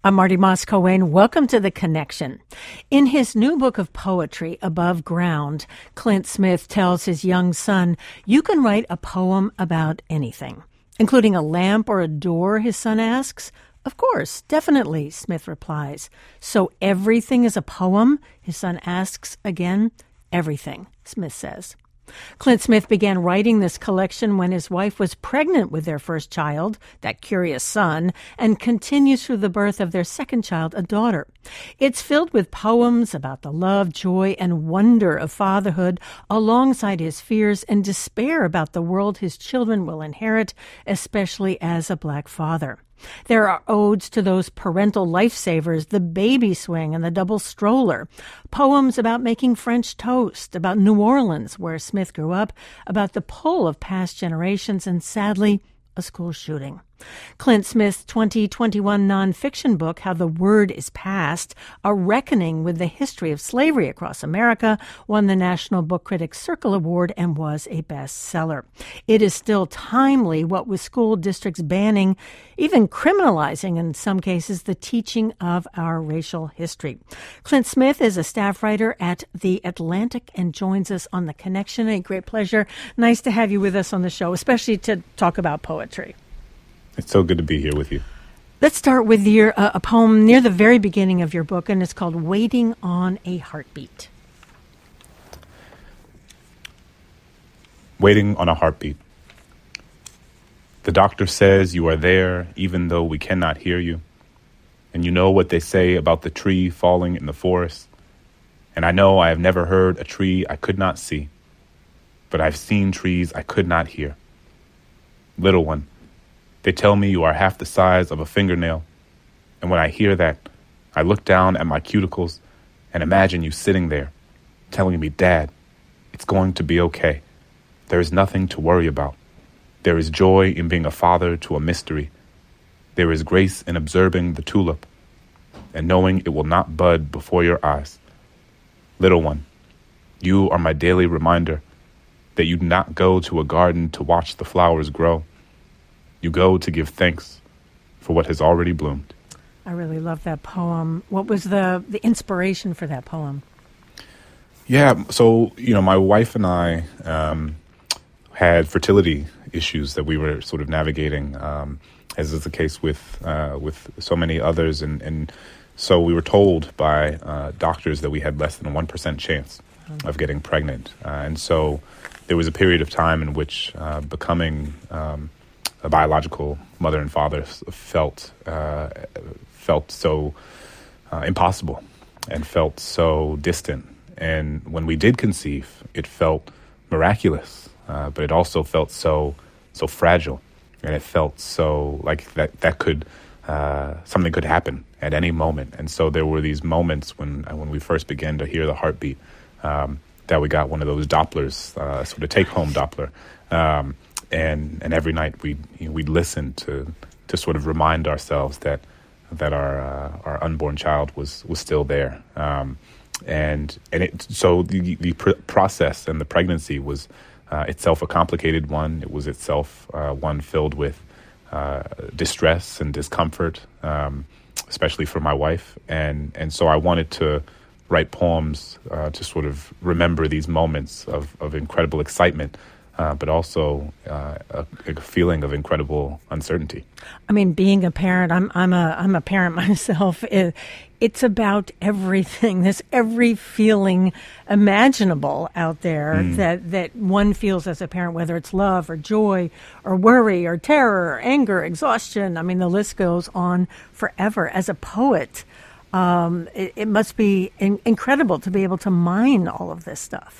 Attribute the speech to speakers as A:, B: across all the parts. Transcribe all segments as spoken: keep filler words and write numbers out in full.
A: I'm Marty Moss-Coane. Welcome to The Connection. In his new book of poetry, Above Ground, Clint Smith tells his young son, you can write a poem about anything, including a lamp or a door, his son asks. Of course, definitely, Smith replies. So everything is a poem? His son asks again. Everything, Smith says. Clint Smith began writing this collection when his wife was pregnant with their first child, that curious son, and continues through the birth of their second child, a daughter. It's filled with poems about the love, joy, and wonder of fatherhood, alongside his fears and despair about the world his children will inherit, especially as a black father. There are odes to those parental lifesavers, the baby swing and the double stroller, poems about making French toast, about New Orleans, where Smith grew up, about the pull of past generations, and sadly, a school shooting. Clint Smith's twenty twenty-one nonfiction book, How the Word is Passed, A Reckoning with the History of Slavery Across America, won the National Book Critics Circle Award and was a bestseller. It is still timely, what with school districts banning, even criminalizing in some cases, the teaching of our racial history. Clint Smith is a staff writer at The Atlantic and joins us on The Connection. A great pleasure. Nice to have you with us on the show, especially to talk about poetry.
B: It's so good to be here with you.
A: Let's start with your uh, a poem near the very beginning of your book, and it's called Waiting on a Heartbeat.
B: Waiting on a heartbeat. The doctor says you are there even though we cannot hear you. And you know what they say about the tree falling in the forest. And I know I have never heard a tree I could not see. But I've seen trees I could not hear. Little one, they tell me you are half the size of a fingernail. And when I hear that, I look down at my cuticles and imagine you sitting there, telling me, Dad, it's going to be okay. There is nothing to worry about. There is joy in being a father to a mystery. There is grace in observing the tulip and knowing it will not bud before your eyes. Little one, you are my daily reminder that you do not go to a garden to watch the flowers grow. You go to give thanks for what has already bloomed.
A: I really love that poem. What was the, the inspiration for that poem?
B: Yeah, so, you know, my wife and I um, had fertility issues that we were sort of navigating, um, as is the case with uh, with so many others. And, and so we were told by uh, doctors that we had less than a one percent chance mm-hmm. of getting pregnant. Uh, and so there was a period of time in which uh, becoming um, a biological mother and father felt uh, felt so uh, impossible and felt so distant. And when we did conceive, it felt miraculous, uh, but it also felt so so fragile, and it felt so like that that could uh, something could happen at any moment. And so there were these moments when when we first began to hear the heartbeat um, that we got one of those Dopplers, uh, sort of take home Doppler. Um, And and every night we you know, we'd listen to to sort of remind ourselves that that our uh, our unborn child was was still there. Um, and and it so the the pr- process and the pregnancy was uh, itself a complicated one. It was itself uh, one filled with uh, distress and discomfort, um, especially for my wife. And and so I wanted to write poems uh, to sort of remember these moments of of incredible excitement. Uh, but also uh, a, a feeling of incredible uncertainty.
A: I mean, being a parent, I'm I'm a I'm a parent myself. It, it's about everything. There's every feeling imaginable out there mm. that that one feels as a parent, whether it's love or joy or worry or terror or anger, exhaustion. I mean, the list goes on forever. As a poet, um, it, it must be in, incredible to be able to mine all of this stuff.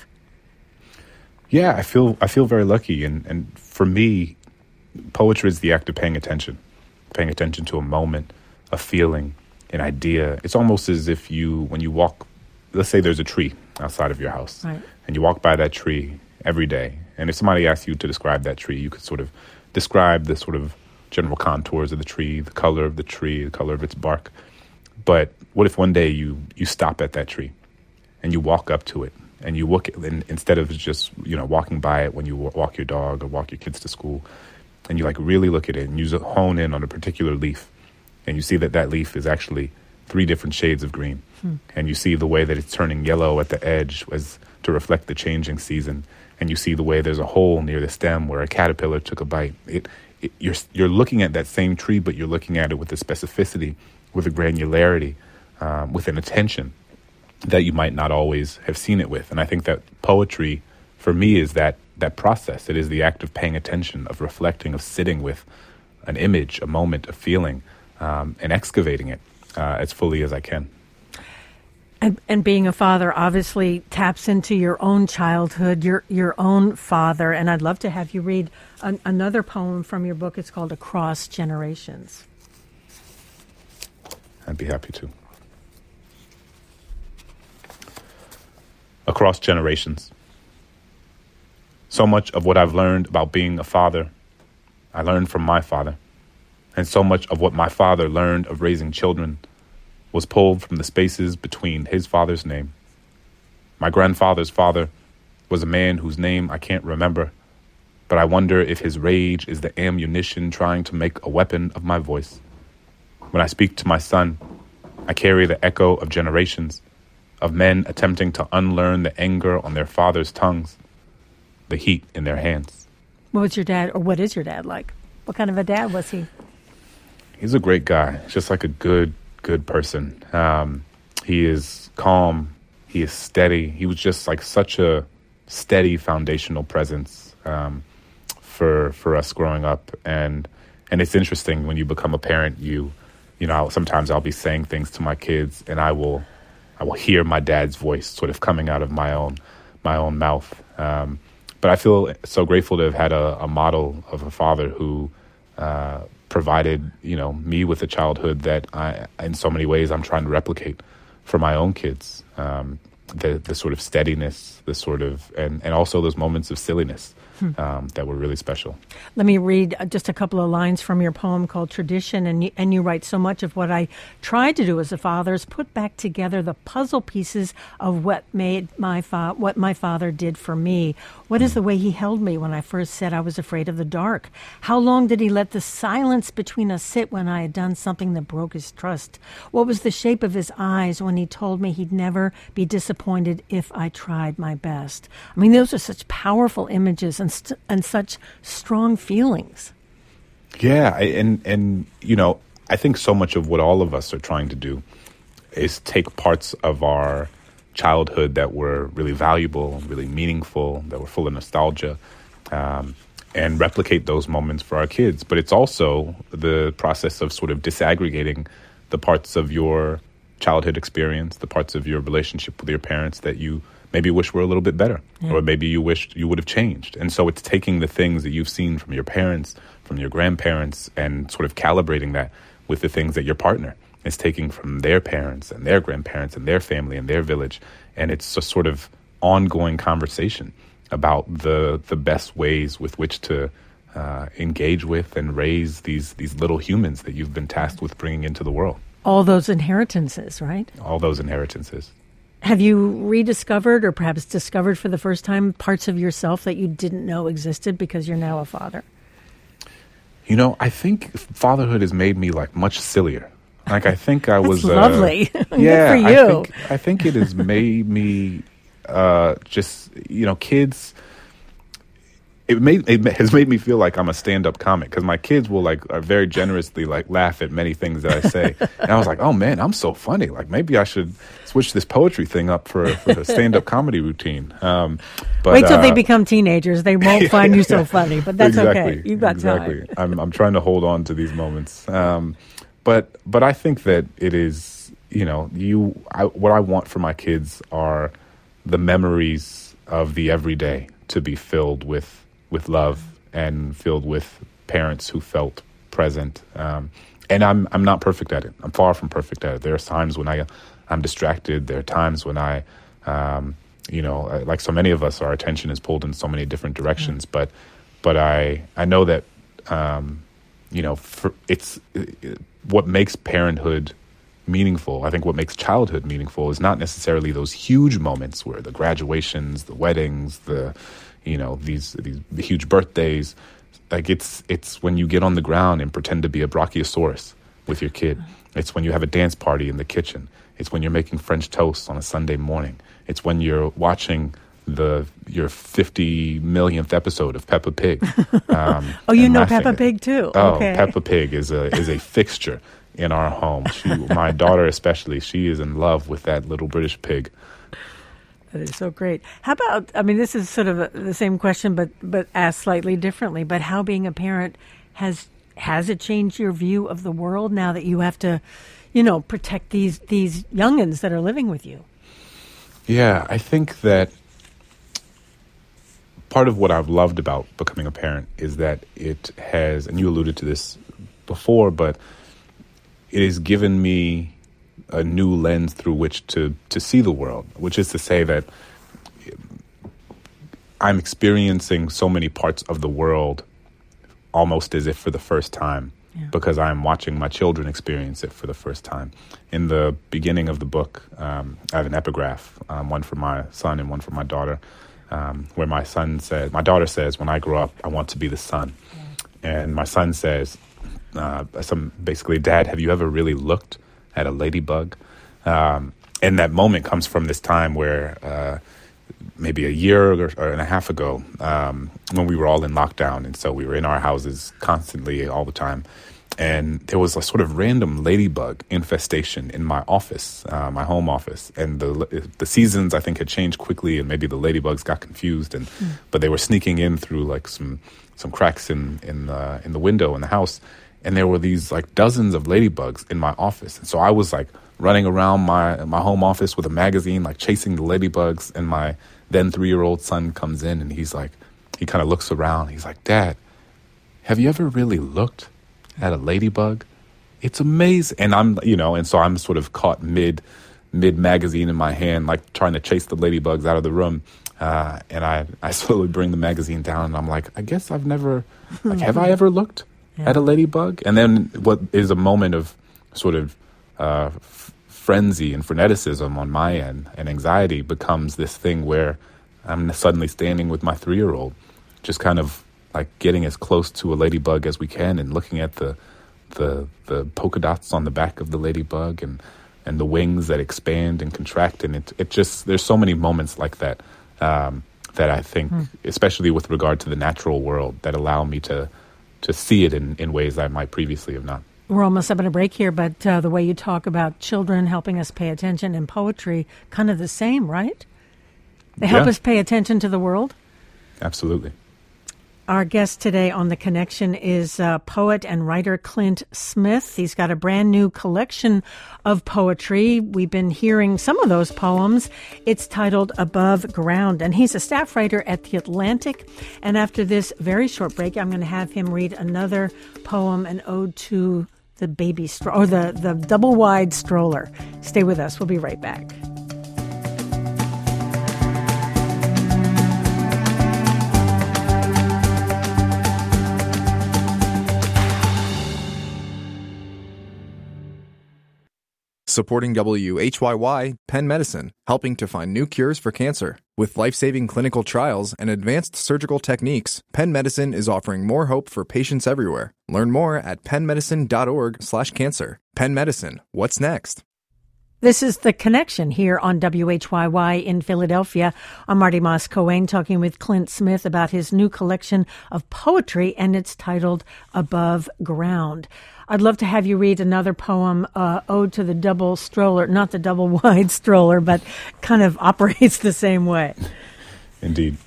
B: Yeah, I feel I feel very lucky, and, and for me, poetry is the act of paying attention, paying attention to a moment, a feeling, an idea. It's almost as if you, when you walk, let's say there's a tree outside of your house,
A: right.
B: and you walk by that tree every day, and if somebody asks you to describe that tree, you could sort of describe the sort of general contours of the tree, the color of the tree, the color of its bark. But what if one day you you stop at that tree, and you walk up to it, and you look at, and instead of just, you know, walking by it when you walk your dog or walk your kids to school, and you like really look at it and you hone in on a particular leaf, and you see that that leaf is actually three different shades of green. Hmm. And you see the way that it's turning yellow at the edge as to reflect the changing season. And you see the way there's a hole near the stem where a caterpillar took a bite. It, it, you're, you're looking at that same tree, but you're looking at it with a specificity, with a granularity, um, with an attention that you might not always have seen it with. And I think that poetry, for me, is that that process. It is the act of paying attention, of reflecting, of sitting with an image, a moment, a feeling, um, and excavating it uh, as fully as I can.
A: And, and being a father obviously taps into your own childhood, your your own father. And I'd love to have you read an, another poem from your book. It's called Across Generations.
B: I'd be happy to. Across generations. So much of what I've learned about being a father, I learned from my father. And so much of what my father learned of raising children was pulled from the spaces between his father's name. My grandfather's father was a man whose name I can't remember, but I wonder if his rage is the ammunition trying to make a weapon of my voice. When I speak to my son, I carry the echo of generations, of men attempting to unlearn the anger on their father's tongues, the heat in their hands.
A: What was your dad, or what is your dad like? What kind of a dad was he?
B: He's a great guy, just like a good, good person. Um, he is calm. He is steady. He was just like such a steady foundational presence um, for for us growing up. And and it's interesting when you become a parent. You you know sometimes I'll be saying things to my kids, and I will I will hear my dad's voice sort of coming out of my own my own mouth. Um, but I feel so grateful to have had a, a model of a father who uh, provided, you know, me with a childhood that I, in so many ways, I'm trying to replicate for my own kids. Um, the the sort of steadiness, the sort of, and, and also those moments of silliness um, that were really special.
A: Let me read just a couple of lines from your poem called Tradition. And you, and you write, so much of what I tried to do as a father is put back together the puzzle pieces of what made my fa- what my father did for me. What is the way he held me when I first said I was afraid of the dark? How long did he let the silence between us sit when I had done something that broke his trust? What was the shape of his eyes when he told me he'd never be disappointed if I tried my best? I mean, those are such powerful images and st- and such strong feelings.
B: Yeah, I, and and you know, I think so much of what all of us are trying to do is take parts of our childhood that were really valuable, really meaningful, that were full of nostalgia, um, and replicate those moments for our kids. But it's also the process of sort of disaggregating the parts of your childhood experience, the parts of your relationship with your parents that you maybe wish were a little bit better, yeah. or maybe you wished you would have changed. And so it's taking the things that you've seen from your parents, from your grandparents, and sort of calibrating that with the things that your partner is taking from their parents and their grandparents and their family and their village. And it's a sort of ongoing conversation about the the best ways with which to uh, engage with and raise these these little humans that you've been tasked with bringing into the world.
A: All those inheritances, right?
B: All those inheritances.
A: Have you rediscovered or perhaps discovered for the first time parts of yourself that you didn't know existed because you're now a father?
B: You know, I think fatherhood has made me like much sillier. Like, I think I was...
A: That's lovely.
B: Uh,
A: Good
B: yeah,
A: for you.
B: I think, I think it has made me uh, just, you know, kids... It made it has made me feel like I'm a stand-up comic because my kids will like are very generously like laugh at many things that I say, and I was like, oh man, I'm so funny. Like maybe I should switch this poetry thing up for, for a stand-up comedy routine. Um, but,
A: Wait till
B: uh,
A: they become teenagers; they won't find you so funny. But that's
B: exactly,
A: okay. You've got
B: exactly.
A: time.
B: I'm I'm trying to hold on to these moments, um, but but I think that it is, you know, you I, what I want for my kids are the memories of the everyday to be filled with. with love and filled with parents who felt present. Um, and I'm I'm not perfect at it. I'm far from perfect at it. There are times when I, I'm distracted. There are times when I, um, you know, like so many of us, our attention is pulled in so many different directions. Mm-hmm. But but I I know that, um, you know, for, it's it, what makes parenthood meaningful. I think what makes childhood meaningful is not necessarily those huge moments where the graduations, the weddings, the you know, these these huge birthdays. Like it's it's when you get on the ground and pretend to be a brachiosaurus with your kid. It's when you have a dance party in the kitchen. It's when you're making French toast on a Sunday morning. It's when you're watching the your fifty millionth episode of Peppa Pig. Um,
A: oh, you know
B: laughing.
A: Peppa Pig too.
B: Oh,
A: okay.
B: Peppa Pig is a is a fixture in our home. She, my daughter especially, she is in love with that little British pig.
A: That is so great. How about, I mean, this is sort of a, the same question, but but asked slightly differently, but how being a parent has has it changed your view of the world now that you have to, you know, protect these these youngins that are living with you?
B: Yeah, I think that part of what I've loved about becoming a parent is that it has, and you alluded to this before, but it has given me a new lens through which to, to see the world, which is to say that I'm experiencing so many parts of the world almost as if for the first time, yeah. because I'm watching my children experience it for the first time. In the beginning of the book, um, I have an epigraph, um, one for my son and one for my daughter, um, where my son says, my daughter says, when I grow up, I want to be the sun. Yeah. And my son says, uh, some basically, Dad, have you ever really looked at a ladybug? Um, and that moment comes from this time where uh, maybe a year or, or and a half ago, um, when we were all in lockdown. And so we were in our houses constantly all the time. And there was a sort of random ladybug infestation in my office, uh, my home office. And the the seasons, I think, had changed quickly, and maybe the ladybugs got confused. And mm. but they were sneaking in through like some some cracks in in the in the window in the house. And there were these like dozens of ladybugs in my office. And so I was like running around my my home office with a magazine, like chasing the ladybugs. And my then three-year-old son comes in, and he's like, he kind of looks around. He's like, Dad, have you ever really looked at a ladybug? It's amazing. And I'm, you know, and so I'm sort of caught mid mid magazine in my hand, like trying to chase the ladybugs out of the room. Uh, and I, I slowly bring the magazine down, and I'm like, I guess I've never, like, have I ever looked yeah. at a ladybug? And then what is a moment of sort of uh, f- frenzy and freneticism on my end, and anxiety becomes this thing where I'm suddenly standing with my three-year-old, just kind of like getting as close to a ladybug as we can, and looking at the the the polka dots on the back of the ladybug, and and the wings that expand and contract. And it it just, there's so many moments like that um, that I think, mm. especially with regard to the natural world, that allow me to to see it in, in ways I might previously have not.
A: We're almost up on a break here, but uh, the way you talk about children helping us pay attention in poetry, kind of the same, right? They help
B: yeah.
A: us pay attention to the world?
B: Absolutely.
A: Our guest today on The Connection is uh, poet and writer Clint Smith. He's got a brand new collection of poetry. We've been hearing some of those poems. It's titled Above Ground, and he's a staff writer at The Atlantic. And after this very short break, I'm going to have him read another poem, an ode to the baby stroller, or the, the double-wide stroller. Stay with us. We'll be right back.
C: Supporting W H Y Y, Penn Medicine, helping to find new cures for cancer. With life-saving clinical trials and advanced surgical techniques, Penn Medicine is offering more hope for patients everywhere. Learn more at pennmedicine.org slash cancer. Penn Medicine, what's next?
A: This is The Connection here on W H Y Y in Philadelphia. I'm Marty Moss-Coane talking with Clint Smith about his new collection of poetry, and it's titled Above Ground. I'd love to have you read another poem, uh, Ode to the Double Stroller, not the double-wide stroller, but kind of operates the same way.
B: Indeed.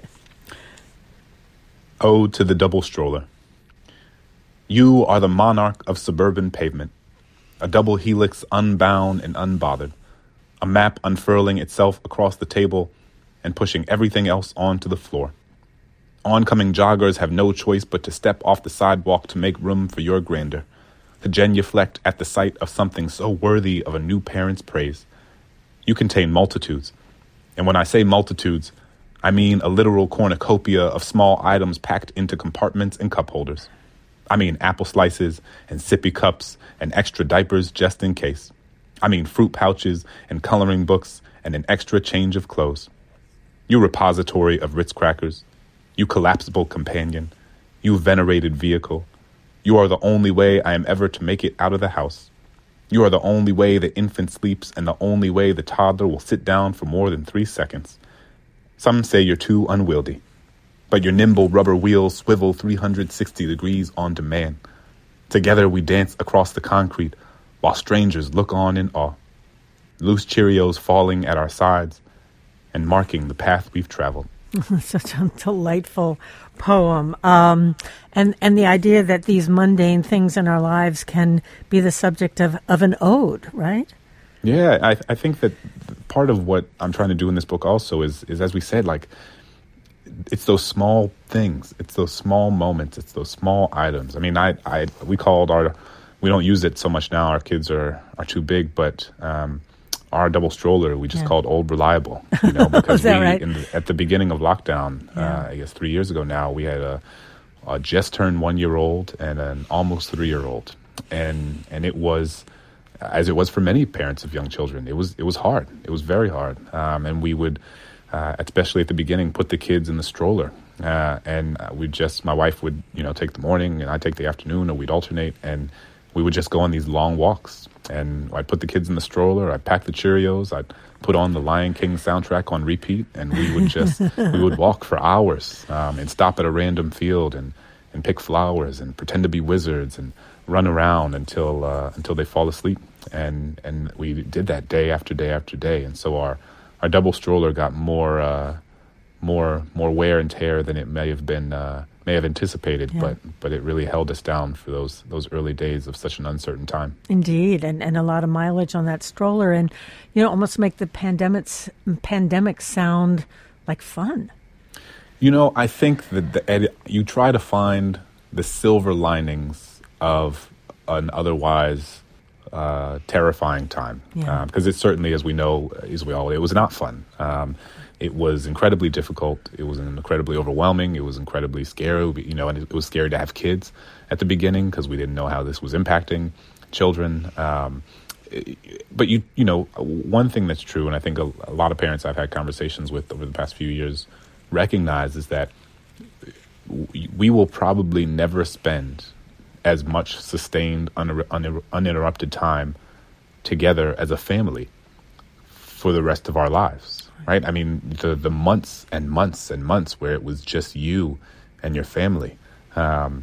B: Ode to the Double Stroller. You are the monarch of suburban pavement, a double helix unbound and unbothered, a map unfurling itself across the table and pushing everything else onto the floor. Oncoming joggers have no choice but to step off the sidewalk to make room for your grandeur, to genuflect at the sight of something so worthy of a new parent's praise. You contain multitudes, and when I say multitudes, I mean a literal cornucopia of small items packed into compartments and cup holders. I mean apple slices and sippy cups and extra diapers just in case. I mean fruit pouches and coloring books and an extra change of clothes. You repository of Ritz crackers, you collapsible companion, you venerated vehicle, You are the only way I am ever to make it out of the house. You are the only way the infant sleeps and the only way the toddler will sit down for more than three seconds. Some say you're too unwieldy, but your nimble rubber wheels swivel three hundred sixty degrees on demand. Together we dance across the concrete while strangers look on in awe. Loose Cheerios falling at our sides and marking the path we've traveled.
A: Such a delightful poem. Um, and, and the idea that these mundane things in our lives can be the subject of, of an ode, right?
B: Yeah, I, I think that part of what I'm trying to do in this book also is, is, as we said, like, it's those small things. It's those small moments. It's those small items. I mean, I, I we called our, we don't use it so much now. Our kids are, are too big, but um, our double stroller, we just yeah. called Old Reliable, you know, because we,
A: right?
B: in the, at the beginning of lockdown,
A: yeah.
B: uh, I guess three years ago now, we had a, a just turned one-year-old and an almost three-year-old. And and it was, as it was for many parents of young children, it was it was hard. It was very hard. Um, and we would, uh, especially at the beginning, put the kids in the stroller. Uh, and we just, my wife would, you know, take the morning and I'd take the afternoon, or we'd alternate. And we would just go on these long walks. And I'd put the kids in the stroller, I'd pack the Cheerios, I'd put on the Lion King soundtrack on repeat, and we would just, we would walk for hours um, and stop at a random field and, and pick flowers and pretend to be wizards and run around until uh, until they fall asleep. And and we did that day after day after day. And so our, our double stroller got more uh, more more wear and tear than it may have been uh, may have anticipated, yeah. but but it really held us down for those those early days of such an uncertain time.
A: Indeed, and, and a lot of mileage on that stroller, and you know, almost make the pandemics pandemic sound like fun.
B: You know, I think that the ed- you try to find the silver linings of an otherwise uh, terrifying time,
A: yeah.
B: because um, it certainly, as we know, as we all, it was not fun. Um, It was incredibly difficult. It was incredibly overwhelming. It was incredibly scary, you know, and it was scary to have kids at the beginning because we didn't know how this was impacting children. Um, but, you you know, one thing that's true, and I think a, a lot of parents I've had conversations with over the past few years recognize, is that we will probably never spend as much sustained, un- un- uninterrupted time together as a family for the rest of our lives. Right? I mean, the the months and months and months where it was just you and your family, um,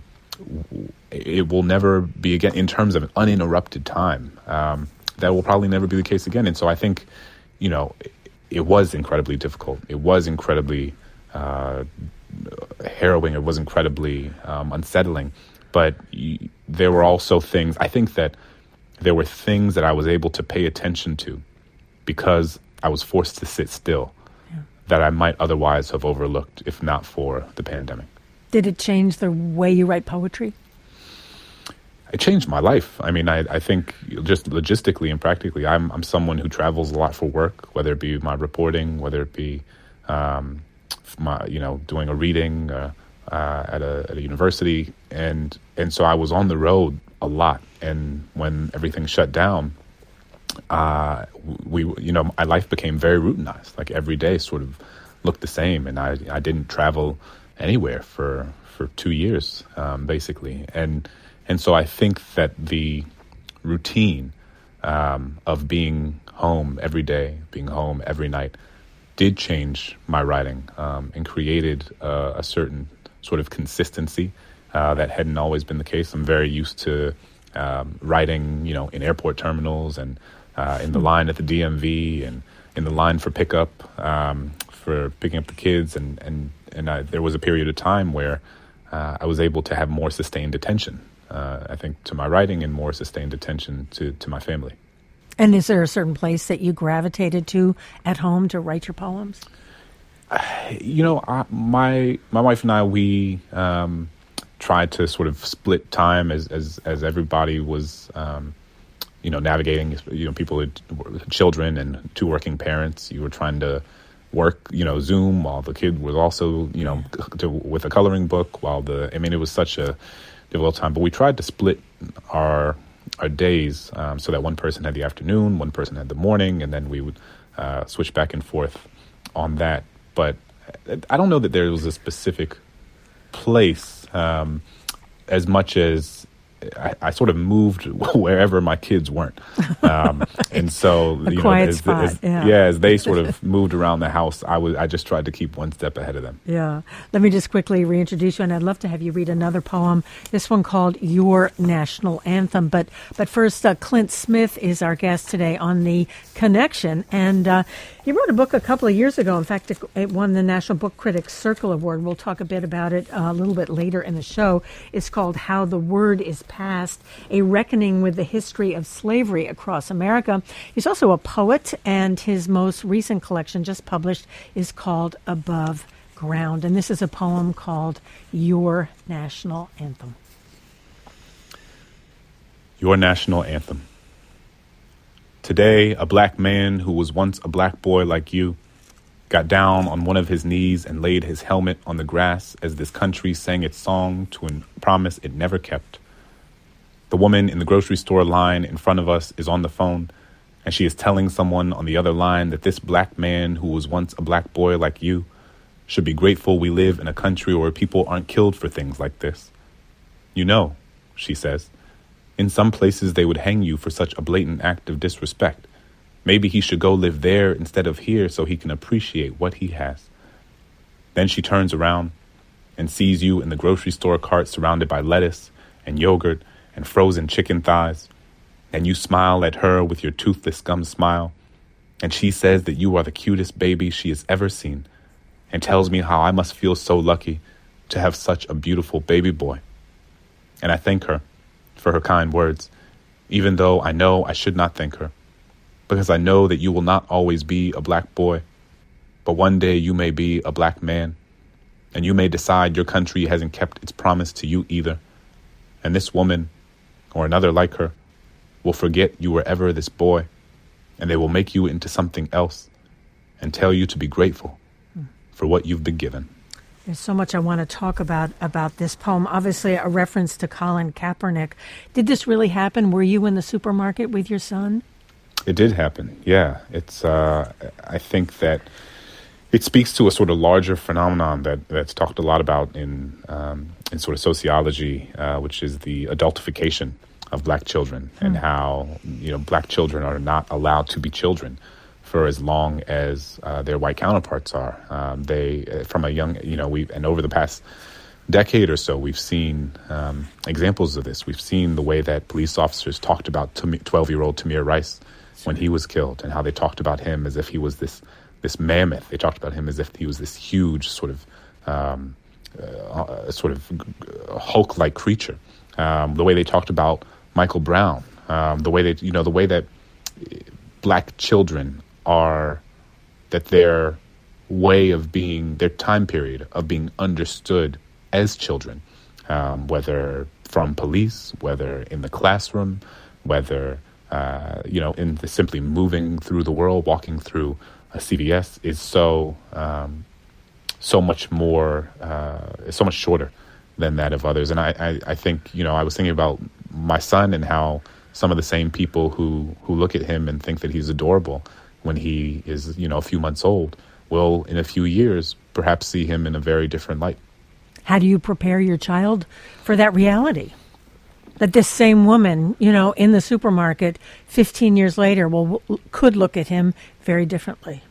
B: it will never be again in terms of an uninterrupted time. Um, that will probably never be the case again. And so I think, you know, it, it was incredibly difficult. It was incredibly uh, harrowing. It was incredibly um, unsettling. But y- there were also things, I think that there were things that I was able to pay attention to because I was forced to sit still, yeah. that I might otherwise have overlooked if not for the pandemic.
A: Did it change the way you write poetry?
B: It changed my life. I mean, I, I think just logistically and practically, I'm I'm someone who travels a lot for work, whether it be my reporting, whether it be um, my you know doing a reading uh, uh, at a at a university, and and so I was on the road a lot. And when everything shut down, Uh, we, you know, my life became very routinized. Like every day sort of looked the same. And I, I didn't travel anywhere for, for two years, um, basically. And, and so I think that the routine, um, of being home every day, being home every night did change my writing, um, and created uh, a certain sort of consistency, uh, that hadn't always been the case. I'm very used to, um, writing, you know, in airport terminals and, Uh, in the line at the D M V and in the line for pickup, um, for picking up the kids. And, and, and I, there was a period of time where uh, I was able to have more sustained attention, uh, I think, to my writing and more sustained attention to, to my family.
A: And is there a certain place that you gravitated to at home to write your poems?
B: Uh, you know, I, my my wife and I, we um, tried to sort of split time as, as, as everybody was um you know, navigating, you know, people with children and two working parents. You were trying to work, you know, Zoom while the kid was also, you know, to, with a coloring book while the, I mean, it was such a difficult time. But we tried to split our our days um, so that one person had the afternoon, one person had the morning, and then we would uh, switch back and forth on that. But I don't know that there was a specific place, um, as much as I, I sort of moved wherever my kids weren't. Um, and so,
A: a
B: you
A: quiet
B: know, as,
A: spot,
B: as,
A: yeah.
B: yeah, as they sort of moved around the house, I was I just tried to keep one step ahead of them.
A: Yeah. Let me just quickly reintroduce you, and I'd love to have you read another poem, this one called Your National Anthem. But but first, uh, Clint Smith is our guest today on The Connection, and uh, he wrote a book a couple of years ago. In fact, it, it won the National Book Critics Circle Award. We'll talk a bit about it uh, a little bit later in the show. It's called How the Word is Passed, A Reckoning with the History of Slavery Across America. He's also a poet, and his most recent collection, just published, is called Above Ground. And this is a poem called Your National Anthem.
B: Your National Anthem. Today, a black man who was once a black boy like you got down on one of his knees and laid his helmet on the grass as this country sang its song to a promise it never kept. The woman in the grocery store line in front of us is on the phone, and she is telling someone on the other line that this black man who was once a black boy like you should be grateful we live in a country where people aren't killed for things like this. You know, she says, in some places they would hang you for such a blatant act of disrespect. Maybe he should go live there instead of here so he can appreciate what he has. Then she turns around and sees you in the grocery store cart surrounded by lettuce and yogurt and frozen chicken thighs. And you smile at her with your toothless gum smile. And she says that you are the cutest baby she has ever seen, and tells me how I must feel so lucky to have such a beautiful baby boy. And I thank her for her kind words, even though I know I should not thank her, because I know that you will not always be a black boy, but one day you may be a black man, and you may decide your country hasn't kept its promise to you either. And this woman, or another like her, will forget you were ever this boy, and they will make you into something else and tell you to be grateful for what you've been given.
A: There's so much I want to talk about about this poem. Obviously, a reference to Colin Kaepernick. Did this really happen? Were you in the supermarket with your son?
B: It did happen, yeah. It's. Uh, I think that it speaks to a sort of larger phenomenon that, that's talked a lot about in um, in sort of sociology, uh, which is the adultification of black children, mm. and how, you know, black children are not allowed to be children for as long as uh, their white counterparts are. Um, they, uh, from a young, you know, we and over the past decade or so, we've seen um, examples of this. We've seen the way that police officers talked about twelve-year-old Tamir Rice when he was killed, and how they talked about him as if he was this this mammoth. They talked about him as if he was this huge sort of um, uh, sort of Hulk-like creature. Um, the way they talked about Michael Brown, um, the way that you know, the way that black children are, that their way of being, their time period of being understood as children, um, whether from police, whether in the classroom, whether uh, you know, in the simply moving through the world, walking through a C V S, is so um, so much more, uh, so much shorter than that of others. And I, I, I think, you know, I was thinking about my son and how some of the same people who, who look at him and think that he's adorable when he is, you know, a few months old, will in a few years perhaps see him in a very different light.
A: How do you prepare your child for that reality? That this same woman, you know, in the supermarket fifteen years later will could look at him very differently.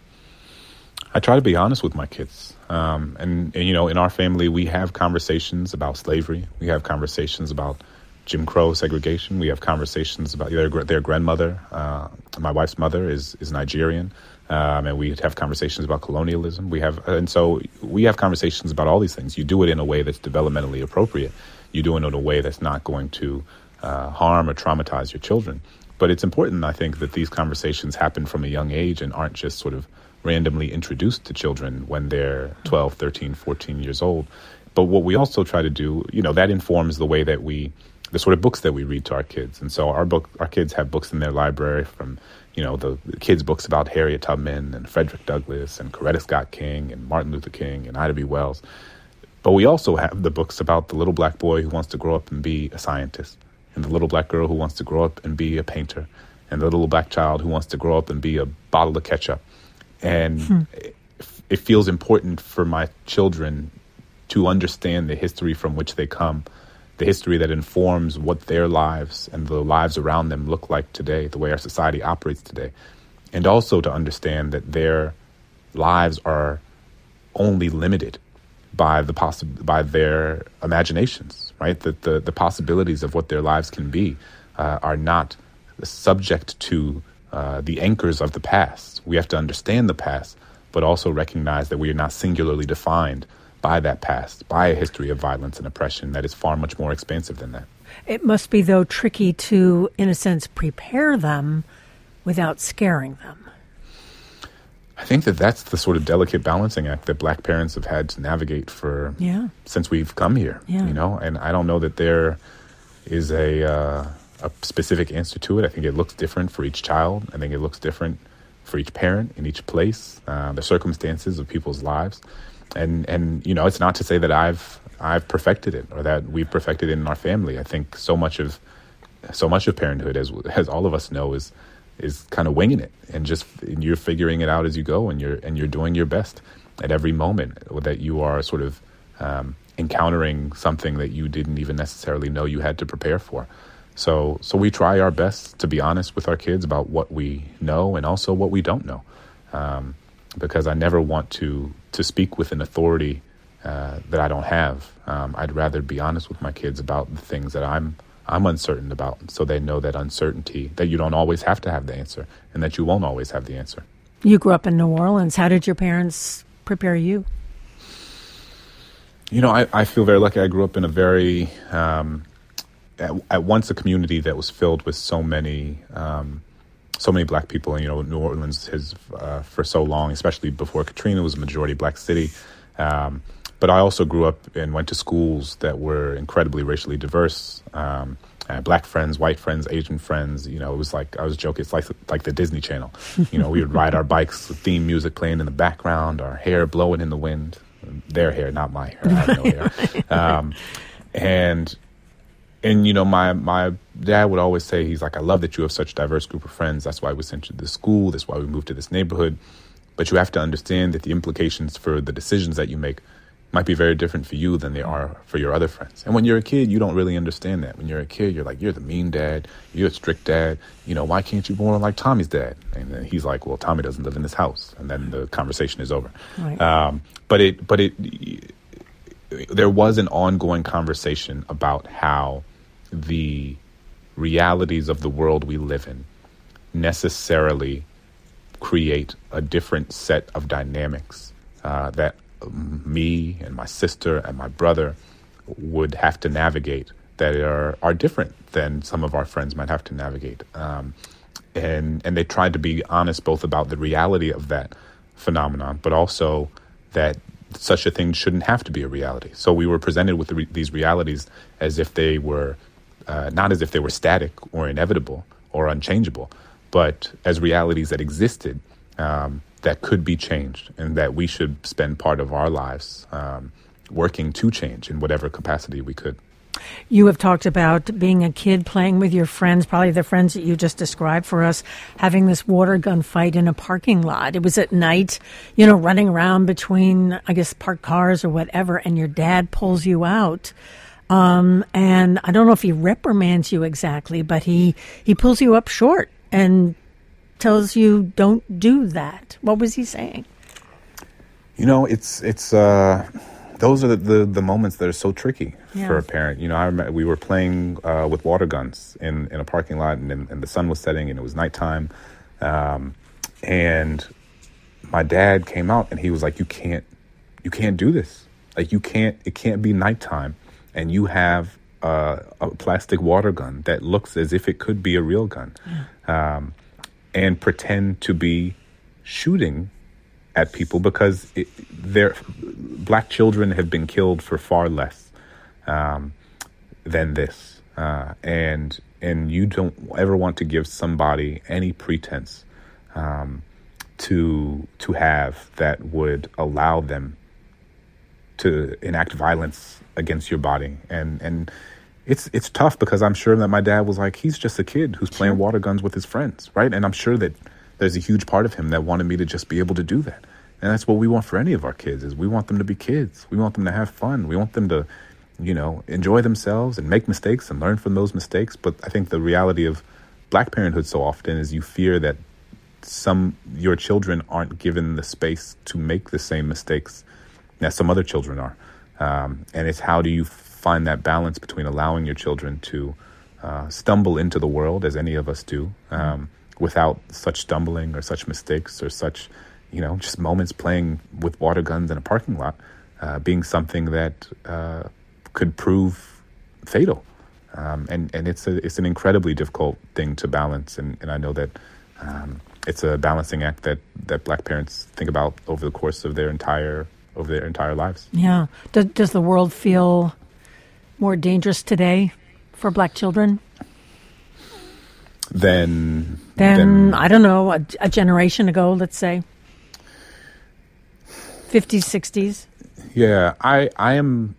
B: I try to be honest with my kids. Um, and, and, you know, in our family, we have conversations about slavery. We have conversations about Jim Crow segregation. We have conversations about their, their grandmother. Uh, my wife's mother is, is Nigerian. Um, and we have conversations about colonialism. We have, and so we have conversations about all these things. You do it in a way that's developmentally appropriate. You do it in a way that's not going to uh, harm or traumatize your children. But it's important, I think, that these conversations happen from a young age and aren't just sort of randomly introduced to children when they're twelve, thirteen, fourteen years old. But what we also try to do, you know, that informs the way that we, the sort of books that we read to our kids. And so our book, our kids have books in their library from, you know, the, the kids' books about Harriet Tubman and Frederick Douglass and Coretta Scott King and Martin Luther King and Ida B. Wells. But we also have the books about the little black boy who wants to grow up and be a scientist, and the little black girl who wants to grow up and be a painter, and the little black child who wants to grow up and be a bottle of ketchup. And hmm. it, it feels important for my children to understand the history from which they come, the history that informs what their lives and the lives around them look like today, the way our society operates today. And also to understand that their lives are only limited by the possi- by their imaginations, right? That the, the possibilities of what their lives can be uh, are not subject to uh, the anchors of the past. We have to understand the past, but also recognize that we are not singularly defined by that past, by a history of violence and oppression that is far much more expansive than that.
A: It must be, though, tricky to, in a sense, prepare them without scaring them.
B: I think that that's the sort of delicate balancing act that Black parents have had to navigate for
A: yeah.
B: since we've come here.
A: Yeah.
B: You know, and I don't know that there is a uh, a specific answer to it. I think it looks different for each child. I think it looks different for each parent in each place, uh, the circumstances of people's lives, and and you know, it's not to say that I've I've perfected it or that we've perfected it in our family. I think so much of so much of parenthood, as as all of us know, is. is kind of winging it, and just and you're figuring it out as you go, and you're and you're doing your best at every moment that you are sort of um, encountering something that you didn't even necessarily know you had to prepare for. So so we try our best to be honest with our kids about what we know and also what we don't know, um, because I never want to to speak with an authority uh, that I don't have. Um, I'd rather be honest with my kids about the things that I'm I'm uncertain about, so they know that uncertainty, that you don't always have to have the answer and that you won't always have the answer.
A: You grew up in New Orleans. How did your parents prepare you?
B: You know, I, I feel very lucky. I grew up in a very, um, at, at once a community that was filled with so many, um, so many Black people. And, you know, New Orleans has, uh, for so long, especially before Katrina, was a majority Black city. Um, But I also grew up and went to schools that were incredibly racially diverse. Um, I had Black friends, white friends, Asian friends. You know, it was like, I was joking, it's like like the Disney Channel. You know, we would ride our bikes with theme music playing in the background, our hair blowing in the wind. Their hair, not my hair. I have no hair. Um, and, and you know, my, my dad would always say, he's like, I love that you have such a diverse group of friends. That's why we sent you to this school. That's why we moved to this neighborhood. But you have to understand that the implications for the decisions that you make might be very different for you than they are for your other friends. And when you're a kid, you don't really understand that. When you're a kid, you're like, you're the mean dad, you're a strict dad. You know, why can't you be more like Tommy's dad? And then he's like, well, Tommy doesn't live in this house. And then the conversation is over.
A: Right.
B: Um, but it, but it, there was an ongoing conversation about how the realities of the world we live in necessarily create a different set of dynamics uh, that me and my sister and my brother would have to navigate that are are different than some of our friends might have to navigate. Um, and and they tried to be honest both about the reality of that phenomenon, but also that such a thing shouldn't have to be a reality. So we were presented with the re- these realities as if they were, uh, not as if they were static or inevitable or unchangeable, but as realities that existed, um, that could be changed, and that we should spend part of our lives um, working to change in whatever capacity we could.
A: You have talked about being a kid playing with your friends, probably the friends that you just described for us, having this water gun fight in a parking lot. It was at night, you know, running around between, I guess, parked cars or whatever, and your dad pulls you out. Um, and I don't know if he reprimands you exactly, but he, he pulls you up short and tells you don't do that. What was he saying? You
B: know, it's it's uh, those are the, the, the moments that are so tricky yeah. for a parent. You know, I remember we were playing uh, with water guns in, in a parking lot, and, and the sun was setting, and it was nighttime. Um, and my dad came out, and he was like, "You can't, you can't do this. Like, you can't. It can't be nighttime, and you have uh, a plastic water gun that looks as if it could be a real gun." Yeah. Um, and pretend to be shooting at people because it, they're, Black children have been killed for far less um, than this. Uh, and and you don't ever want to give somebody any pretense um, to to have that would allow them to enact violence against your body. And and It's it's tough because I'm sure that my dad was like, he's just a kid who's playing water guns with his friends, right? And I'm sure that there's a huge part of him that wanted me to just be able to do that. And that's what we want for any of our kids, is we want them to be kids. We want them to have fun. We want them to, you know, enjoy themselves and make mistakes and learn from those mistakes. But I think the reality of Black parenthood so often is you fear that some your children aren't given the space to make the same mistakes that some other children are. Um, and it's how do you find that balance between allowing your children to uh, stumble into the world, as any of us do, um, without such stumbling or such mistakes or such, you know, just moments playing with water guns in a parking lot, uh, being something that uh, could prove fatal. Um, and, and it's a, it's an incredibly difficult thing to balance. And, and I know that um, it's a balancing act that, that Black parents think about over the course of their entire over their entire lives.
A: Yeah. Does, does the world feel more dangerous today for Black children?
B: Than,
A: than, than I don't know, a, a generation ago, let's say? fifties, sixties?
B: Yeah, I, I am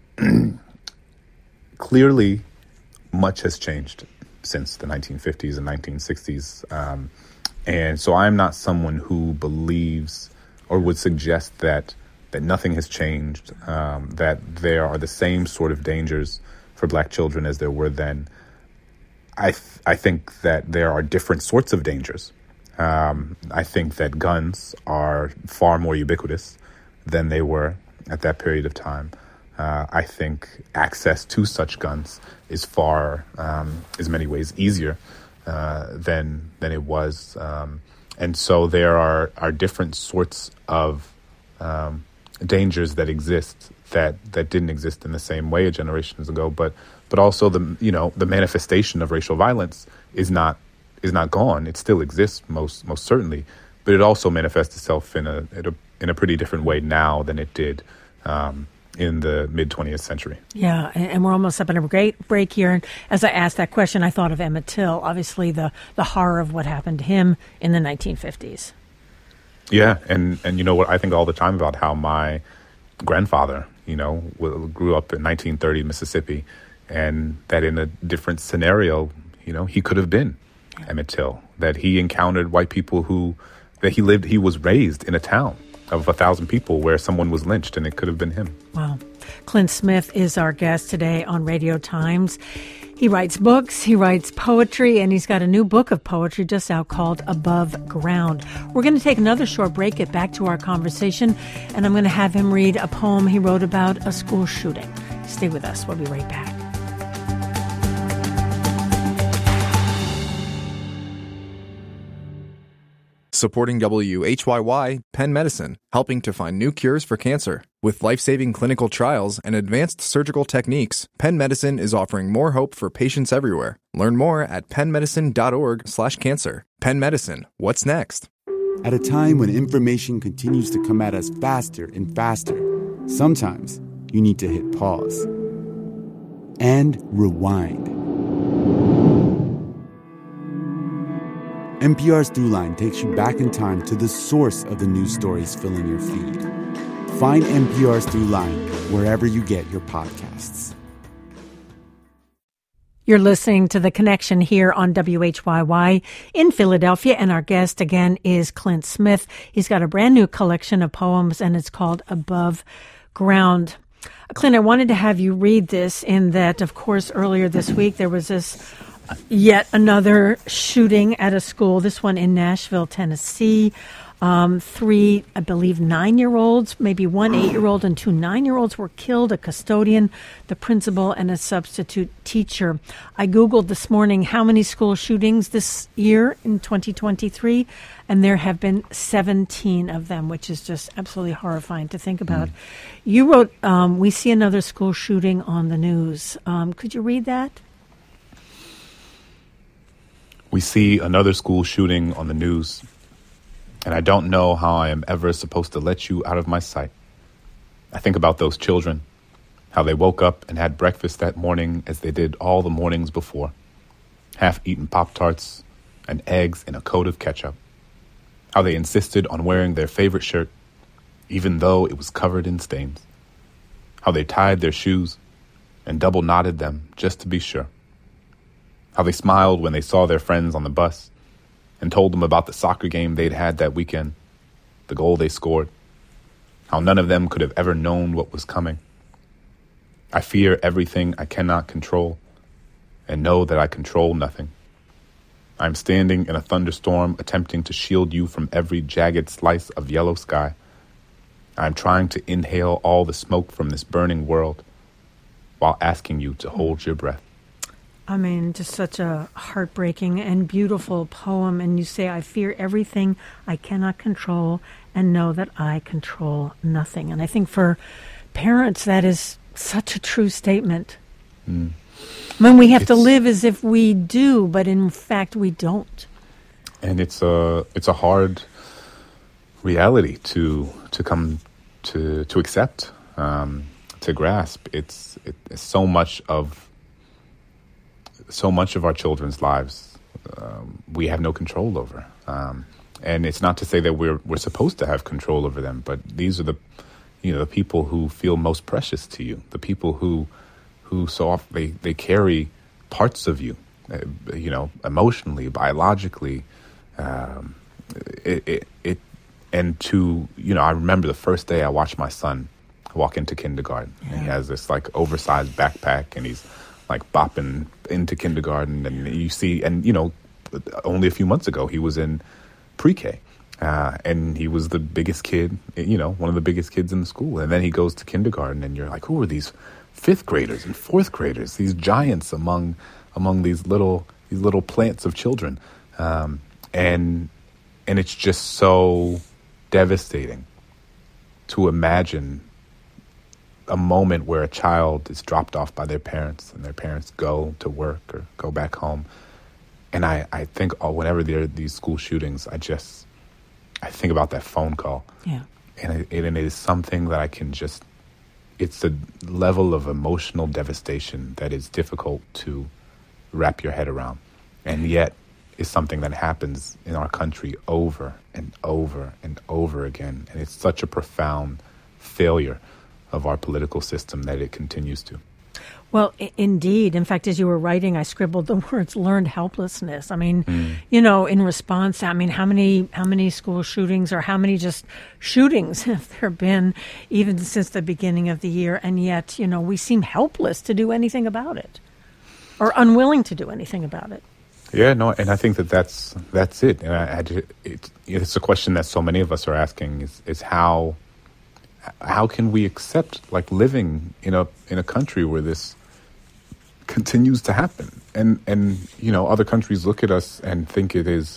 B: clearly much has changed since the nineteen fifties and nineteen sixties. Um, and so I'm not someone who believes or would suggest that that nothing has changed, um, that there are the same sort of dangers for Black children as there were then. I th- I think that there are different sorts of dangers. Um, I think that guns are far more ubiquitous than they were at that period of time. Uh, I think access to such guns is far, um, is many ways easier uh, than than it was, um, and so there are are different sorts of um, dangers that exist that that didn't exist in the same way generations ago. But but also the you know the manifestation of racial violence is not is not gone. It still exists most most certainly, but it also manifests itself in a in a, in a pretty different way now than it did Um, in the mid-twentieth century.
A: Yeah, and we're almost up in a great break here. And as I asked that question, I thought of Emmett Till, obviously the, the horror of what happened to him in the nineteen fifties.
B: Yeah, and, and you know what, I think all the time about how my grandfather, you know, grew up in nineteen thirty Mississippi, and that in a different scenario, you know, he could have been yeah. Emmett Till, that he encountered white people who, that he lived, he was raised in a town of a thousand people where someone was lynched, and it could have been him.
A: Wow. Clint Smith is our guest today on Radio Times. He writes books, he writes poetry, and he's got a new book of poetry just out called Above Ground. We're going to take another short break, get back to our conversation, and I'm going to have him read a poem he wrote about a school shooting. Stay with us. We'll be right back.
C: Supporting W H Y Y, Penn Medicine, helping to find new cures for cancer. With life-saving clinical trials and advanced surgical techniques, Penn Medicine is offering more hope for patients everywhere. Learn more at pennmedicine.org slash cancer. Penn Medicine, what's next?
D: At a time when information continues to come at us faster and faster, sometimes you need to hit pause and rewind. N P R's Throughline takes you back in time to the source of the news stories filling your feed. Find N P R's Throughline wherever you get your podcasts.
A: You're listening to The Connection here on W H Y Y in Philadelphia, and our guest again is Clint Smith. He's got a brand new collection of poems, and it's called Above Ground. Clint, I wanted to have you read this in that, of course, earlier this week there was this yet another shooting at a school, this one in Nashville, Tennessee. Um, three, I believe, nine-year-olds, maybe one eight-year-old and two nine-year-olds were killed, a custodian, the principal, and a substitute teacher. I Googled this morning how many school shootings this year in twenty twenty-three, and there have been seventeen of them, which is just absolutely horrifying to think about. Mm. You wrote, um, we see another school shooting on the news. Um, could you read that?
B: We see another school shooting on the news, and I don't know how I am ever supposed to let you out of my sight. I think about those children, how they woke up and had breakfast that morning as they did all the mornings before, half-eaten Pop-Tarts and eggs in a coat of ketchup, how they insisted on wearing their favorite shirt, even though it was covered in stains, how they tied their shoes and double-knotted them just to be sure, how they smiled when they saw their friends on the bus and told them about the soccer game they'd had that weekend, the goal they scored, how none of them could have ever known what was coming. I fear everything I cannot control and know that I control nothing. I'm standing in a thunderstorm, attempting to shield you from every jagged slice of yellow sky. I'm trying to inhale all the smoke from this burning world while asking you to hold your breath.
A: I mean, just such a heartbreaking and beautiful poem. And you say, I fear everything I cannot control and know that I control nothing. And I think for parents, that is such a true statement. Mm. When we have it's, to live as if we do, but in fact we don't.
B: And it's a it's a hard reality to to come to to accept, um, to grasp. It's, it, it's so much of so much of our children's lives um, we have no control over, um, and it's not to say that we're we're supposed to have control over them, but these are the you know the people who feel most precious to you, the people who. who so often they, they carry parts of you, uh, you know, emotionally, biologically, um, it, it, it, and to, you know, I remember the first day I watched my son walk into kindergarten. Yeah. And he has this like oversized backpack and he's like bopping into kindergarten, and you see, and you know, only a few months ago he was in pre-K. Uh, and he was the biggest kid, you know, one of the biggest kids in the school. And then he goes to kindergarten and you're like, who are these fifth graders and fourth graders, these giants among among these little these little plants of children, um, and and it's just so devastating to imagine a moment where a child is dropped off by their parents and their parents go to work or go back home. And I, I think oh, whenever there are these school shootings, I just I think about that phone call.
A: Yeah,
B: and it, and it is something that I can just. It's a level of emotional devastation that is difficult to wrap your head around. And yet is something that happens in our country over and over and over again. And it's such a profound failure of our political system that it continues to.
A: Well, I- indeed. In fact, as you were writing, I scribbled the words learned helplessness. I mean, mm. you know, in response, I mean, how many how many school shootings or how many just shootings have there been even since the beginning of the year? And yet, you know, we seem helpless to do anything about it or unwilling to do anything about it.
B: Yeah, no, and I think that that's, that's it. And I, I, it, it's a question that so many of us are asking is, is how how can we accept like living in a in a country where this continues to happen, and and you know other countries look at us and think it is,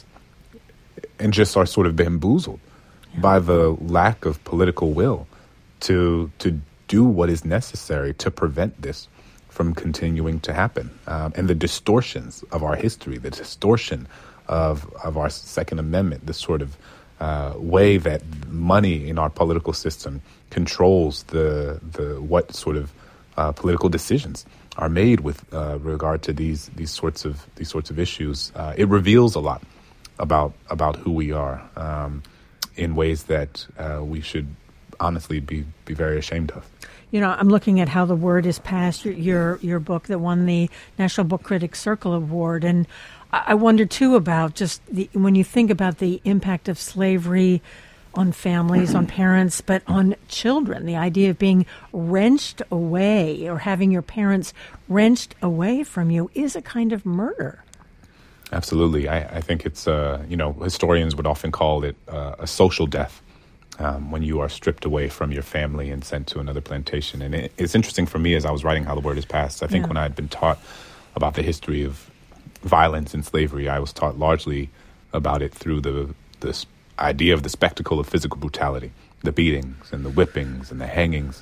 B: and just are sort of bamboozled yeah. by the lack of political will to to do what is necessary to prevent this from continuing to happen, um, and the distortions of our history, the distortion of of our Second Amendment, the sort of uh, way that money in our political system controls the the what sort of uh, political decisions are made with uh, regard to these these sorts of these sorts of issues. Uh, it reveals a lot about about who we are um, in ways that uh, we should honestly be be very ashamed of.
A: You know, I'm looking at how the word is passed. Your your, your book that won the National Book Critics Circle Award, and I, I wonder too about just the, when you think about the impact of slavery on families, on parents, but on children. The idea of being wrenched away or having your parents wrenched away from you is a kind of murder.
B: Absolutely. I, I think it's, uh, you know, historians would often call it uh, a social death um, when you are stripped away from your family and sent to another plantation. And it, it's interesting for me as I was writing How the Word is Passed. I think yeah. when I had been taught about the history of violence and slavery, I was taught largely about it through the the idea of the spectacle of physical brutality, the beatings and the whippings and the hangings.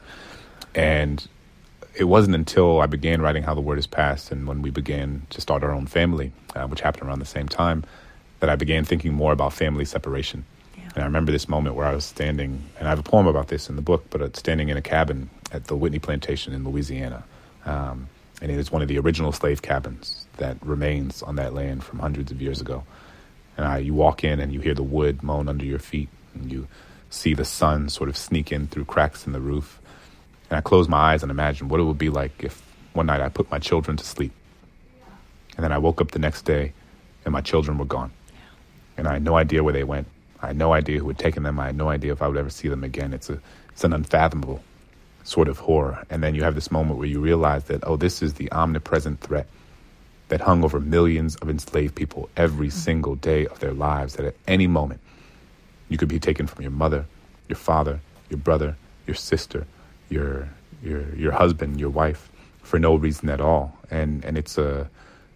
B: And it wasn't until I began writing How the Word is Passed and when we began to start our own family, uh, which happened around the same time, that I began thinking more about family separation. Yeah. And I remember this moment where I was standing, and I have a poem about this in the book, but it's standing in a cabin at the Whitney Plantation in Louisiana. Um, and it is one of the original slave cabins that remains on that land from hundreds of years ago. And I, you walk in and you hear the wood moan under your feet, and you see the sun sort of sneak in through cracks in the roof. And I close my eyes and imagine what it would be like if one night I put my children to sleep. And then I woke up the next day and my children were gone. And I had no idea where they went. I had no idea who had taken them. I had no idea if I would ever see them again. It's a, it's an unfathomable sort of horror. And then you have this moment where you realize that, oh, this is the omnipresent threat that hung over millions of enslaved people every single day of their lives, that at any moment you could be taken from your mother, your father, your brother, your sister, your your your husband, your wife, for no reason at all. And and it's a,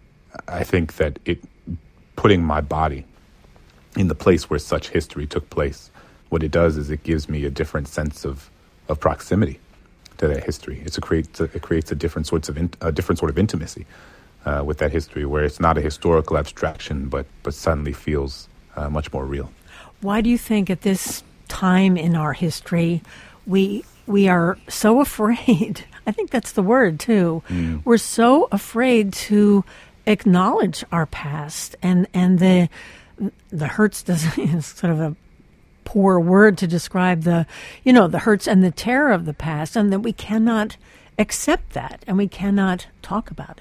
B: I think that it, putting my body in the place where such history took place, what it does is it gives me a different sense of, of proximity to that history. It's a creates a, it creates a different sorts of in, a different sort of intimacy uh, with that history, where it's not a historical abstraction, but but suddenly feels uh, much more real.
A: Why do you think at this time in our history we we are so afraid? I think that's the word too. Mm. We're so afraid to acknowledge our past, and and the the hurts doesn't is sort of a poor word to describe the you know the hurts and the terror of the past, and that we cannot accept that, and we cannot talk about it.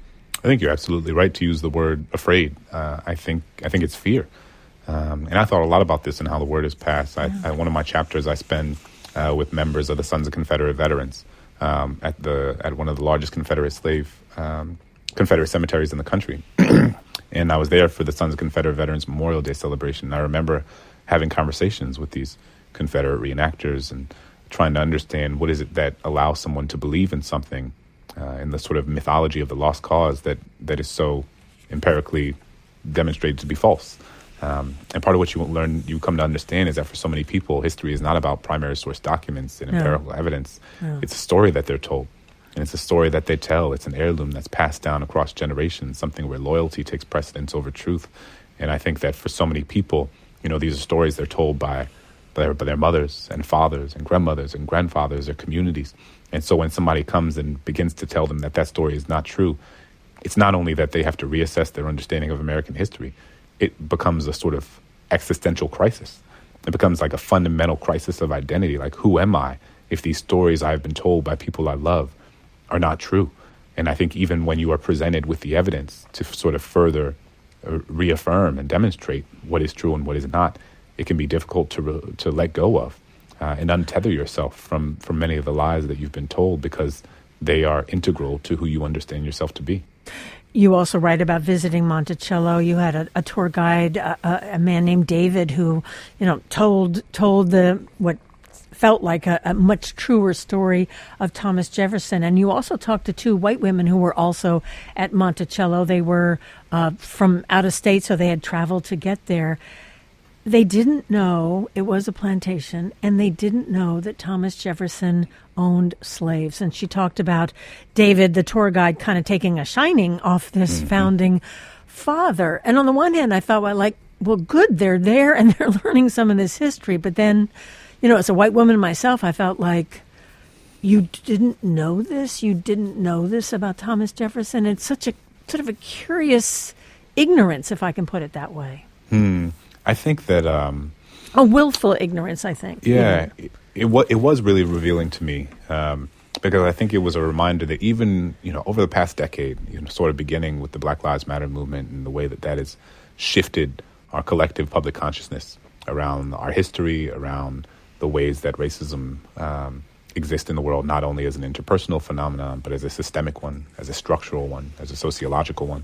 B: I think you're absolutely right to use the word afraid. Uh, I think I think it's fear. Um, and I thought a lot about this and how the word is passed. I, I, one of my chapters I spend uh, with members of the Sons of Confederate Veterans um, at the at one of the largest Confederate slave um, Confederate cemeteries in the country. And I was there for the Sons of Confederate Veterans Memorial Day celebration. And I remember having conversations with these Confederate reenactors and trying to understand what is it that allows someone to believe in something uh, in the sort of mythology of the lost cause that, that is so empirically demonstrated to be false. Um, and part of what you learn, you come to understand, is that for so many people, history is not about primary source documents and empirical yeah. evidence. Yeah. It's a story that they're told, and it's a story that they tell. It's an heirloom that's passed down across generations, something where loyalty takes precedence over truth. And I think that for so many people, you know, these are stories they're told by, by, their, by their mothers and fathers and grandmothers and grandfathers, their communities. And so when somebody comes and begins to tell them that that story is not true, it's not only that they have to reassess their understanding of American history, it becomes a sort of existential crisis. It becomes like a fundamental crisis of identity. Like, who am I if these stories I've been told by people I love are not true? And I think even when you are presented with the evidence to sort of further uh, reaffirm and demonstrate what is true and what is not, it can be difficult to re- to let go of uh, and untether yourself from, from many of the lies that you've been told, because they are integral to who you understand yourself to be.
A: You also write about visiting Monticello. You had a, a tour guide, a, a man named David, who, you know, told told the what felt like a, a much truer story of Thomas Jefferson. And you also talked to two white women who were also at Monticello. They were uh, from out of state, so they had traveled to get there. They didn't know it was a plantation, and they didn't know that Thomas Jefferson owned slaves. And she talked about David, the tour guide, kind of taking a shining off this mm-hmm. founding father. And on the one hand, I thought, well, like, well, good, they're there and they're learning some of this history. But then, you know, as a white woman myself, I felt like, you didn't know this? You didn't know this about Thomas Jefferson? It's such a sort of a curious ignorance, if I can put it that way.
B: Hmm. I think that um,
A: a willful ignorance. I think.
B: Yeah, it, it was it was really revealing to me um, because I think it was a reminder that even you know over the past decade, you know, sort of beginning with the Black Lives Matter movement and the way that that has shifted our collective public consciousness around our history, around the ways that racism um, exists in the world, not only as an interpersonal phenomenon, but as a systemic one, as a structural one, as a sociological one.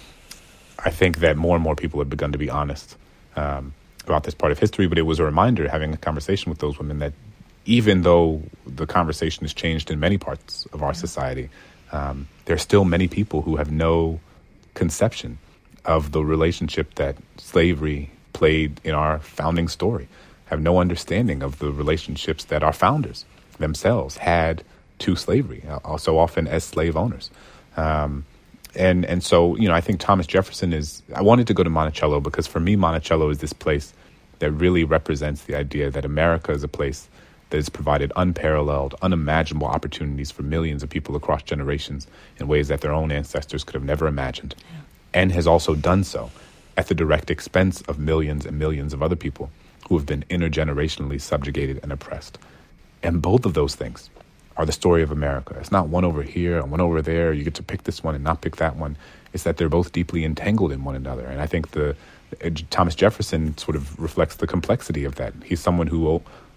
B: I think that more and more people have begun to be honest Um, about this part of history, but it was a reminder, having a conversation with those women, that even though the conversation has changed in many parts of our society, um, there are still many people who have no conception of the relationship that slavery played in our founding story, have no understanding of the relationships that our founders themselves had to slavery, uh, so often as slave owners. Um, And and so, you know, I think Thomas Jefferson is, I wanted to go to Monticello because for me, Monticello is this place that really represents the idea that America is a place that has provided unparalleled, unimaginable opportunities for millions of people across generations in ways that their own ancestors could have never imagined, yeah. and has also done so at the direct expense of millions and millions of other people who have been intergenerationally subjugated and oppressed. And both of those things are the story of America. It's not one over here and one over there. You get to pick this one and not pick that one. It's that they're both deeply entangled in one another. And I think the uh, Thomas Jefferson sort of reflects the complexity of that. He's someone who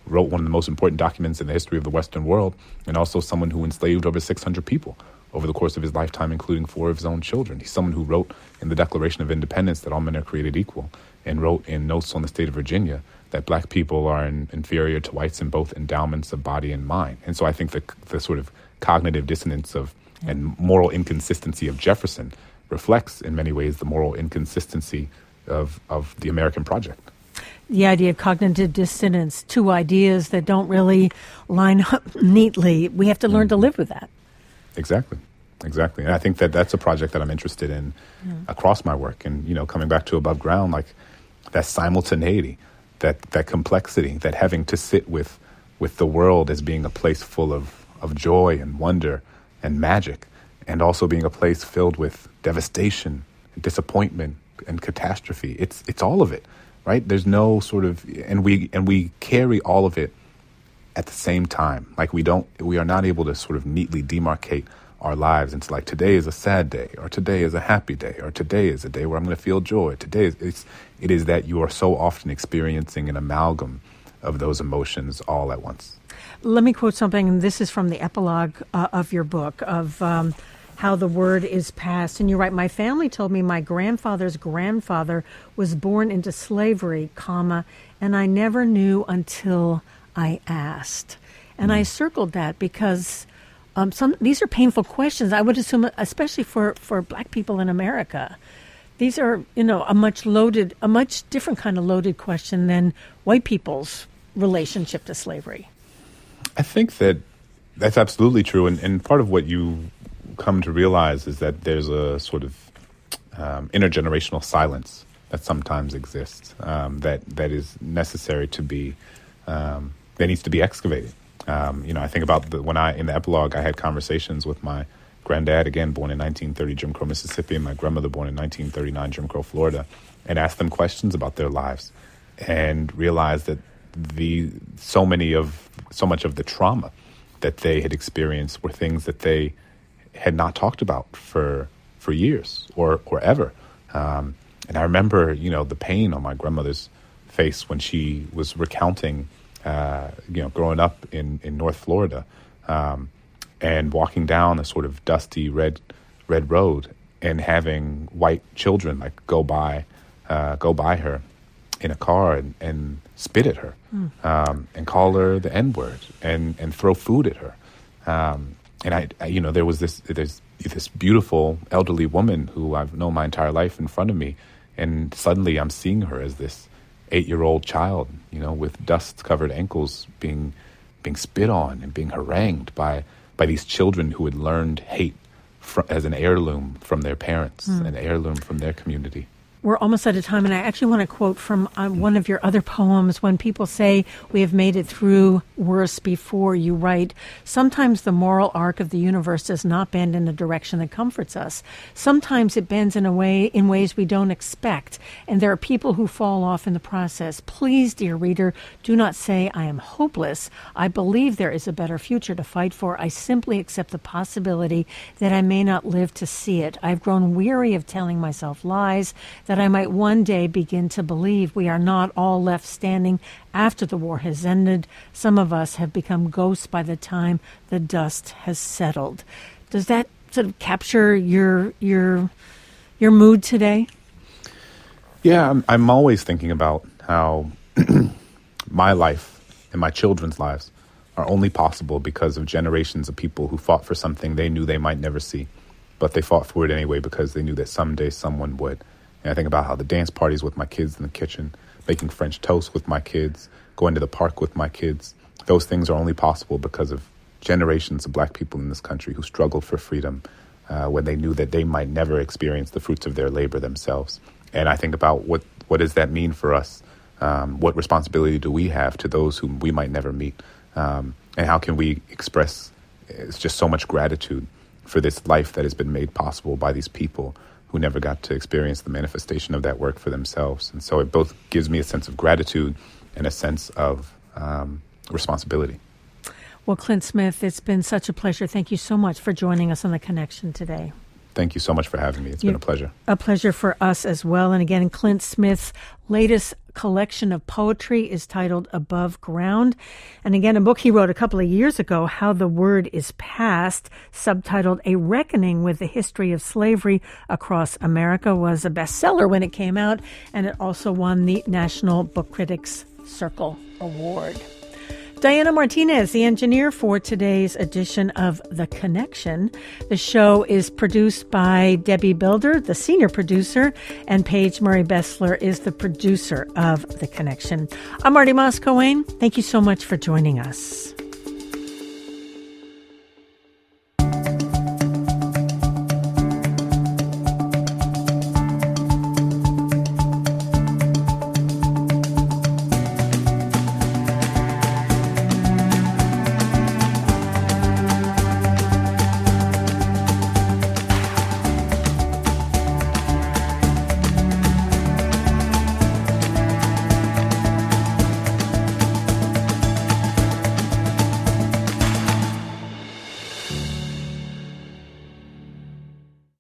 B: wrote one of the most important documents in the history of the Western world, and also someone who enslaved over six hundred people over the course of his lifetime, including four of his own children. He's someone who wrote in the Declaration of Independence that all men are created equal, and wrote in Notes on the State of Virginia that black people are in, inferior to whites in both endowments of body and mind. And so I think the, the sort of cognitive dissonance of and moral inconsistency of Jefferson reflects in many ways the moral inconsistency of, of the American project.
A: The idea of cognitive dissonance, two ideas that don't really line up neatly. We have to learn mm-hmm. to live with that.
B: Exactly. Exactly. And I think that that's a project that I'm interested in yeah. across my work. And, you know, coming back to Above Ground, like that simultaneity, that, that complexity, that having to sit with with the world as being a place full of, of joy and wonder and magic, and also being a place filled with devastation, disappointment, and catastrophe. It's it's all of it, right? There's no sort of, and we and we carry all of it at the same time. Like we don't, we are not able to sort of neatly demarcate our lives into like, today is a sad day, or today is a happy day, or today is a day where I'm going to feel joy. Today is, it's, it is that you are so often experiencing an amalgam of those emotions all at once.
A: Let me quote something, and this is from the epilogue uh, of your book, of um, how the word is passed. And you write, my family told me my grandfather's grandfather was born into slavery, comma, and I never knew until I asked. And mm. I circled that because um, some these are painful questions, I would assume, especially for, for black people in America. These are, you know, a much loaded, a much different kind of loaded question than white people's relationship to slavery.
B: I think that that's absolutely true. And, and part of what you come to realize is that there's a sort of um, intergenerational silence that sometimes exists, um, that that is necessary to be, um, that needs to be excavated. Um, you know, I think about the, when I, in the epilogue, I had conversations with my granddad, again, born in nineteen thirty, Jim Crow, Mississippi, and my grandmother, born in nineteen thirty-nine, Jim Crow, Florida, and asked them questions about their lives, and realized that the so many of so much of the trauma that they had experienced were things that they had not talked about for for years or or ever. Um, and I remember, you know, the pain on my grandmother's face when she was recounting, uh, you know, growing up in, in North Florida, um, and walking down a sort of dusty red red road and having white children like go by uh, go by her in a car and, and spit at her, mm. um, and call her the N-word and, and throw food at her. Um, and I, I, you know, there was this, there's this beautiful elderly woman who I've known my entire life in front of me. And suddenly I'm seeing her as this eight-year-old child, you know, with dust-covered ankles being, being spit on and being harangued by, by these children who had learned hate fr- as an heirloom from their parents, mm. an heirloom from their community.
A: We're almost out of time, and I actually want to quote from uh, one of your other poems. When people say we have made it through worse before, you write, sometimes the moral arc of the universe does not bend in a direction that comforts us. Sometimes it bends in a way in ways we don't expect, and there are people who fall off in the process. Please, dear reader, do not say I am hopeless. I believe there is a better future to fight for. I simply accept the possibility that I may not live to see it. I've grown weary of telling myself lies that I might one day begin to believe. We are not all left standing after the war has ended. Some of us have become ghosts by the time the dust has settled. Does that sort of capture your your your mood today?
B: Yeah, I'm, I'm always thinking about how my life and my children's lives are only possible because of generations of people who fought for something they knew they might never see, but they fought for it anyway because they knew that someday someone would. And I think about how the dance parties with my kids in the kitchen, making French toast with my kids, going to the park with my kids, those things are only possible because of generations of black people in this country who struggled for freedom uh, when they knew that they might never experience the fruits of their labor themselves. And I think about what, what does that mean for us? Um, what responsibility do we have to those whom we might never meet? Um, and how can we express it's just so much gratitude for this life that has been made possible by these people who never got to experience the manifestation of that work for themselves. And so it both gives me a sense of gratitude and a sense of um, responsibility.
A: Well, Clint Smith, it's been such a pleasure. Thank you so much for joining us on The Connection today.
B: Thank you so much for having me. It's You're been a pleasure.
A: A pleasure for us as well. And again, Clint Smith's latest collection of poetry is titled Above Ground. And again, a book he wrote a couple of years ago, How the Word is Passed, subtitled A Reckoning with the History of Slavery Across America, was a bestseller when it came out, and it also won the National Book Critics Circle Award. Diana Martinez, the engineer for today's edition of The Connection. The show is produced by Debbie Builder, the senior producer, and Paige Murray Bessler is the producer of The Connection. I'm Marty Moss-Coane. Thank you so much for joining us.